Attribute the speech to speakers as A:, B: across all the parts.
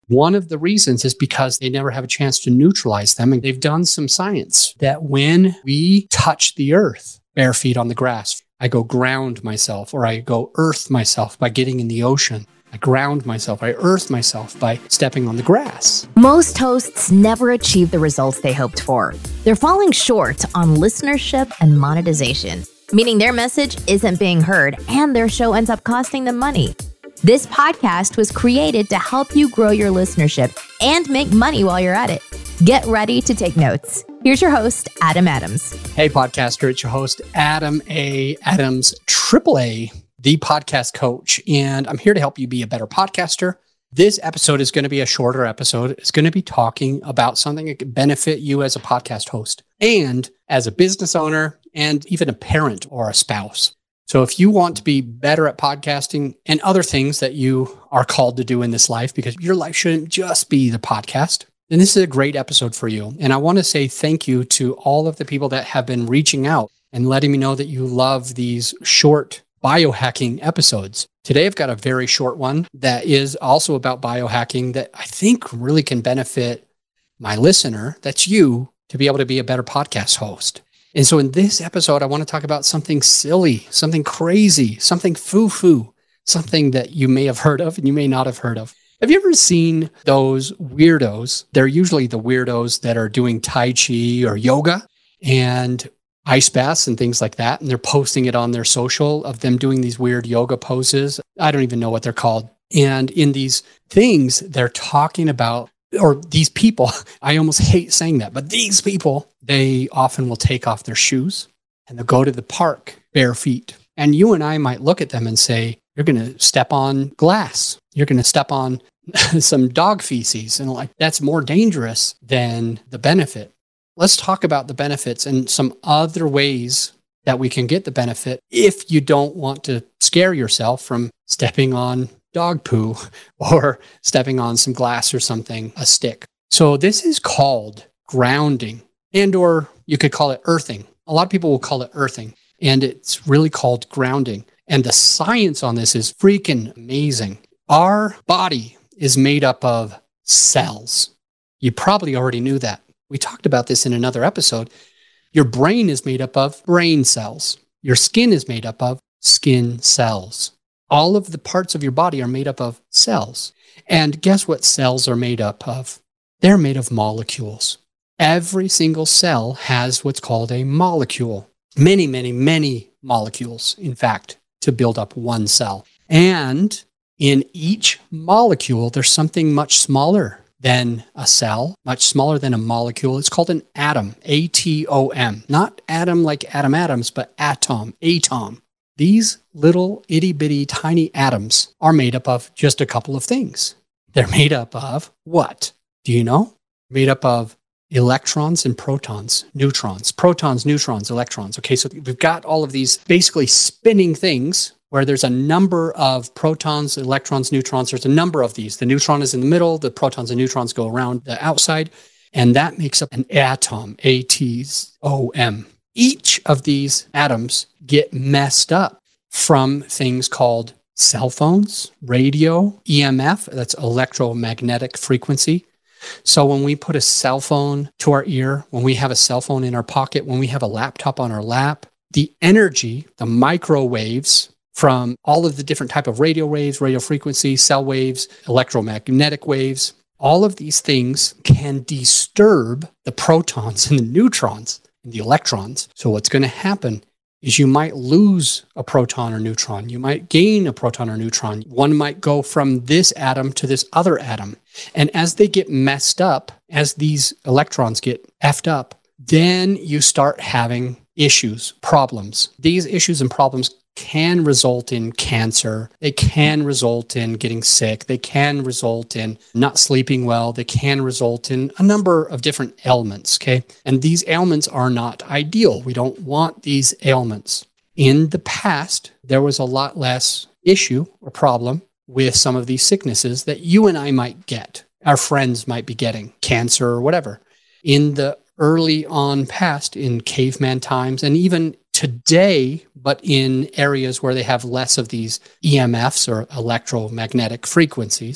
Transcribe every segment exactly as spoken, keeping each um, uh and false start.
A: One of the reasons is because they never have a chance to neutralize them. And they've done some science that when we touch the earth, bare feet on the grass, I go ground myself, or I go earth myself by getting in the ocean. I ground myself, I earth myself by stepping on the grass.
B: Most hosts never achieve the results they hoped for. They're falling short on listenership and monetization, meaning their message isn't being heard and their show ends up costing them money. This podcast was created to help you grow your listenership and make money while you're at it. Get ready to take notes. Here's your host, Adam Adams.
A: Hey, podcaster, it's your host, Adam A. Adams, triple A, the podcast coach, and I'm here to help you be a better podcaster. This episode is going to be a shorter episode. It's going to be talking about something that can benefit you as a podcast host and as a business owner and even a parent or a spouse. So if you want to be better at podcasting and other things that you are called to do in this life, because your life shouldn't just be the podcast, then this is a great episode for you. And I want to say thank you to all of the people that have been reaching out and letting me know that you love these short biohacking episodes. Today, I've got a very short one that is also about biohacking that I think really can benefit my listener, that's you, to be able to be a better podcast host. And so in this episode, I want to talk about something silly, something crazy, something foo-foo, something that you may have heard of and you may not have heard of. Have you ever seen those weirdos? They're usually the weirdos that are doing Tai Chi or yoga and ice baths and things like that. And they're posting it on their social of them doing these weird yoga poses. I don't even know what they're called. And in these things, they're talking about, or these people, I almost hate saying that, but these people, they often will take off their shoes and they'll go to the park bare feet. And you and I might look at them and say, you're going to step on glass. You're going to step on some dog feces. And like, that's more dangerous than the benefit. Let's talk about the benefits and some other ways that we can get the benefit if you don't want to scare yourself from stepping on dog poo or stepping on some glass or something, a stick. So this is called grounding, and or you could call it earthing. A lot of people will call it earthing, and it's really called grounding. And the science on this is freaking amazing. Our body is made up of cells. You probably already knew that. We talked about this in another episode. Your brain is made up of brain cells. Your skin is made up of skin cells. All of the parts of your body are made up of cells. And guess what cells are made up of? They're made of molecules. Every single cell has what's called a molecule. Many, many, many molecules, in fact, to build up one cell. And in each molecule, there's something much smaller than a cell, much smaller than a molecule. It's called an atom, A T O M. Not atom like Adam Adams, but atom, atom. These little itty-bitty tiny atoms are made up of just a couple of things. They're made up of what? Do you know? Made up of electrons and protons, neutrons, protons, neutrons, electrons. Okay, so we've got all of these basically spinning things where there's a number of protons, electrons, neutrons. There's a number of these. The neutron is in the middle. The protons and neutrons go around the outside. And that makes up an atom, A T O M. Each of these atoms get messed up from things called cell phones, radio, E M F, that's electromagnetic frequency. So when we put a cell phone to our ear, when we have a cell phone in our pocket, when we have a laptop on our lap, the energy, the microwaves from all of the different type of radio waves, radio frequency, cell waves, electromagnetic waves, all of these things can disturb the protons and the neutrons and the electrons. So what's going to happen is you might lose a proton or neutron. You might gain a proton or neutron. One might go from this atom to this other atom. And as they get messed up, as these electrons get effed up, then you start having issues, problems. These issues and problems can result in cancer. They can result in getting sick. They can result in not sleeping well. They can result in a number of different ailments, okay? And these ailments are not ideal. We don't want these ailments. In the past, there was a lot less issue or problem with some of these sicknesses that you and I might get. Our friends might be getting cancer or whatever. In the early on past, in caveman times, and even today, but in areas where they have less of these E M Fs or electromagnetic frequencies,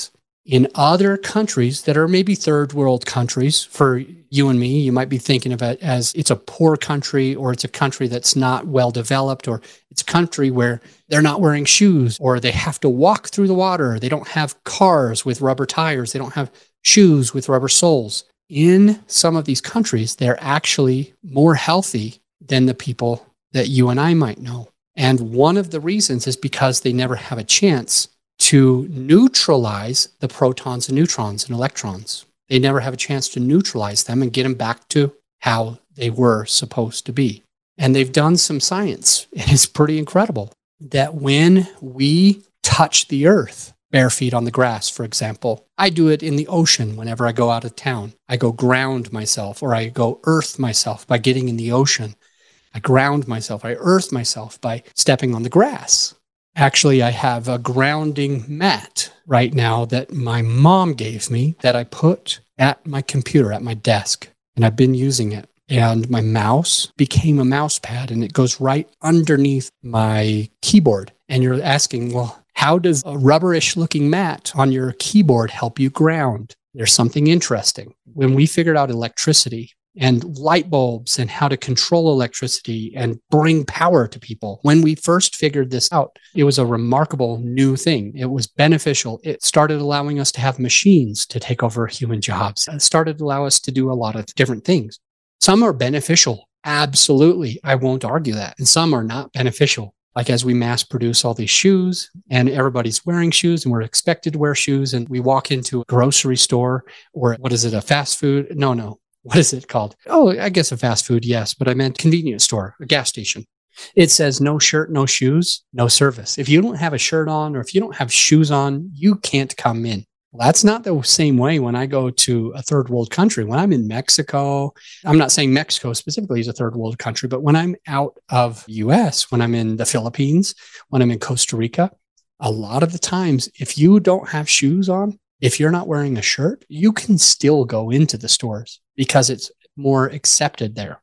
A: In other countries that are maybe third world countries, for you and me, you might be thinking of it as it's a poor country, or it's a country that's not well developed, or it's a country where they're not wearing shoes, or they have to walk through the water. They don't have cars with rubber tires. They don't have shoes with rubber soles. In some of these countries, they're actually more healthy than the people that you and I might know. And one of the reasons is because they never have a chance to neutralize the protons and neutrons and electrons. They never have a chance to neutralize them and get them back to how they were supposed to be. And they've done some science. It's pretty incredible that when we touch the earth, bare feet on the grass, for example, I do it in the ocean whenever I go out of town. I go ground myself, or I go earth myself by getting in the ocean. I ground myself. I earth myself by stepping on the grass. Actually, I have a grounding mat right now that my mom gave me that I put at my computer, at my desk, and I've been using it. And my mouse became a mouse pad, and it goes right underneath my keyboard. And you're asking, well, how does a rubberish looking mat on your keyboard help you ground? There's something interesting. When we figured out electricity and light bulbs and how to control electricity and bring power to people. When we first figured this out, it was a remarkable new thing. It was beneficial. It started allowing us to have machines to take over human jobs. It started to allow us to do a lot of different things. Some are beneficial. Absolutely. I won't argue that. And some are not beneficial. Like as we mass produce all these shoes and everybody's wearing shoes and we're expected to wear shoes, and we walk into a grocery store, or what is it, a fast food? No, no. What is it called? Oh, I guess a fast food, yes, but I meant convenience store, a gas station. It says no shirt, no shoes, no service. If you don't have a shirt on, or if you don't have shoes on, you can't come in. Well, that's not the same way when I go to a third world country. When I'm in Mexico, I'm not saying Mexico specifically is a third world country, but when I'm out of the U S, when I'm in the Philippines, when I'm in Costa Rica, a lot of the times, if you don't have shoes on, if you're not wearing a shirt, you can still go into the stores because it's more accepted there.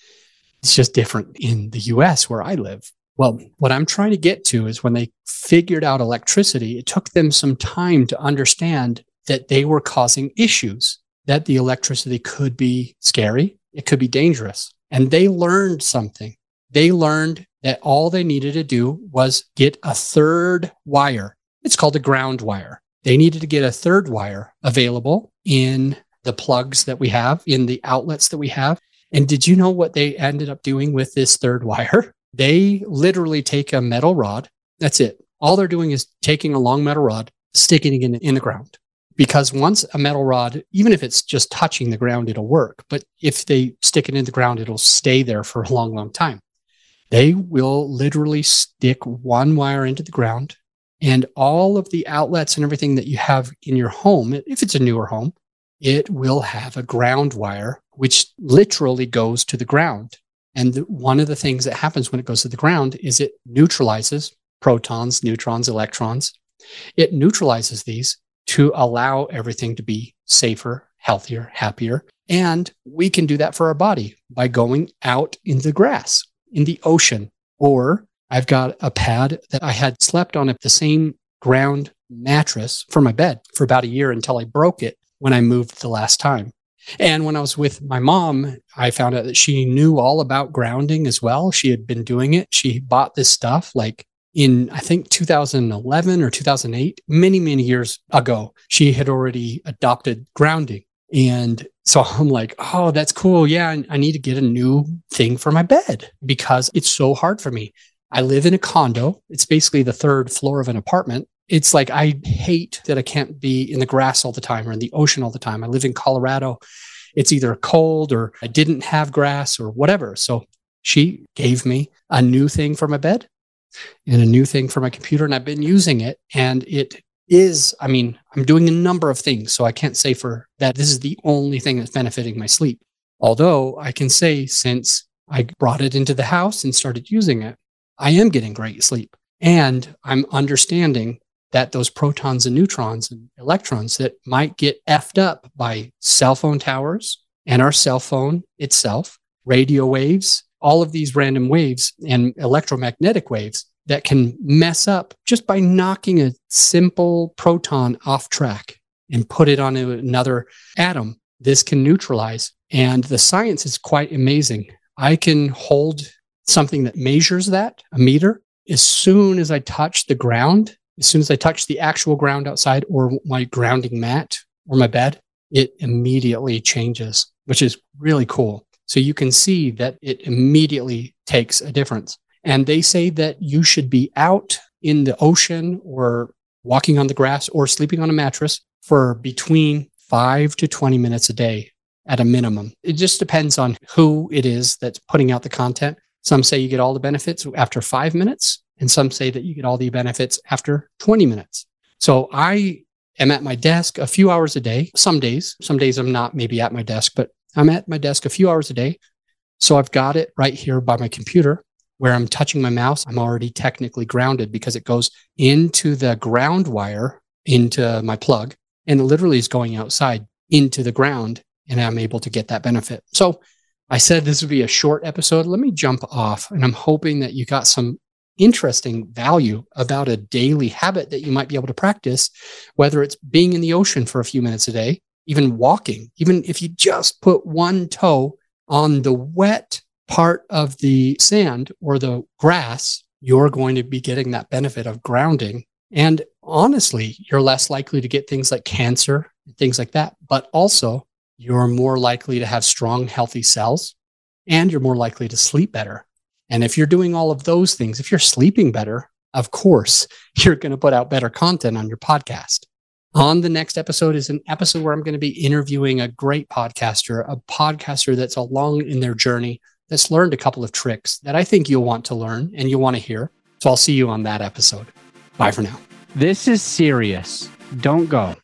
A: It's just different in the U S where I live. Well, what I'm trying to get to is when they figured out electricity, it took them some time to understand that they were causing issues, that the electricity could be scary, it could be dangerous. And they learned something. They learned that all they needed to do was get a third wire. It's called a ground wire. They needed to get a third wire available in the plugs that we have, in the outlets that we have. And did you know what they ended up doing with this third wire? They literally take a metal rod. That's it. All they're doing is taking a long metal rod, sticking it in, in the ground. Because once a metal rod, even if it's just touching the ground, it'll work. But if they stick it in the ground, it'll stay there for a long, long time. They will literally stick one wire into the ground, and all of the outlets and everything that you have in your home, if it's a newer home, it will have a ground wire, which literally goes to the ground. And the, one of the things that happens when it goes to the ground is it neutralizes protons, neutrons, electrons. It neutralizes these to allow everything to be safer, healthier, happier. And we can do that for our body by going out in the grass, in the ocean. Or I've got a pad that I had slept on, the same ground mattress for my bed for about a year until I broke it when I moved the last time. And when I was with my mom, I found out that she knew all about grounding as well. She had been doing it. She bought this stuff like in, I think, two thousand eleven or two thousand eight, many, many years ago. She had already adopted grounding. And so I'm like, oh, that's cool. Yeah, I need to get a new thing for my bed because it's so hard for me. I live in a condo. It's basically the third floor of an apartment. It's like, I hate that I can't be in the grass all the time or in the ocean all the time. I live in Colorado. It's either cold or I didn't have grass or whatever. So she gave me a new thing for my bed and a new thing for my computer. And I've been using it. And it is, I mean, I'm doing a number of things. So I can't say for that this is the only thing that's benefiting my sleep. Although I can say since I brought it into the house and started using it, I am getting great sleep. And I'm understanding that those protons and neutrons and electrons that might get effed up by cell phone towers and our cell phone itself, radio waves, all of these random waves and electromagnetic waves that can mess up just by knocking a simple proton off track. and put it on another atom, this can neutralize. And the science is quite amazing. I can hold something that measures that, a meter, as soon as I touch the ground, as soon as I touch the actual ground outside or my grounding mat or my bed, it immediately changes, which is really cool. So you can see that it immediately takes a difference. And they say that you should be out in the ocean or walking on the grass or sleeping on a mattress for between five to twenty minutes a day at a minimum. It just depends on who it is that's putting out the content. Some say you get all the benefits after five minutes, and some say that you get all the benefits after twenty minutes. So I am at my desk a few hours a day. Some days, some days I'm not maybe at my desk, but I'm at my desk a few hours a day. So I've got it right here by my computer where I'm touching my mouse. I'm already technically grounded because it goes into the ground wire, into my plug, and it literally is going outside into the ground, and I'm able to get that benefit. So I said this would be a short episode. Let me jump off, and I'm hoping that you got some interesting value about a daily habit that you might be able to practice, whether it's being in the ocean for a few minutes a day, even walking, even if you just put one toe on the wet part of the sand or the grass, you're going to be getting that benefit of grounding. And honestly, you're less likely to get things like cancer, things like that, but also you're more likely to have strong, healthy cells, and you're more likely to sleep better. And if you're doing all of those things, if you're sleeping better, of course, you're going to put out better content on your podcast. On the next episode is an episode where I'm going to be interviewing a great podcaster, a podcaster that's along in their journey, that's learned a couple of tricks that I think you'll want to learn and you'll want to hear. So I'll see you on that episode. Bye for now.
C: This is serious. Don't go.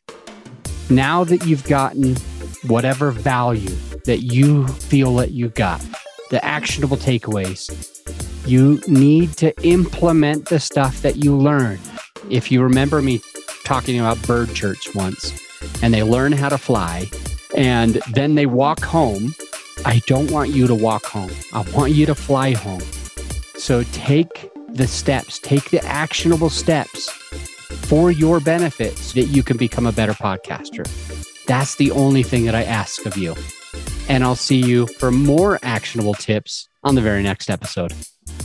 C: Now that you've gotten whatever value that you feel that you got, the actionable takeaways, you need to implement the stuff that you learned. If you remember me talking about Bird Church once, and they learn how to fly, and then they walk home, I don't want you to walk home. I want you to fly home. So take the steps, take the actionable steps for your benefits so that you can become a better podcaster. That's the only thing that I ask of you. And I'll see you for more actionable tips on the very next episode.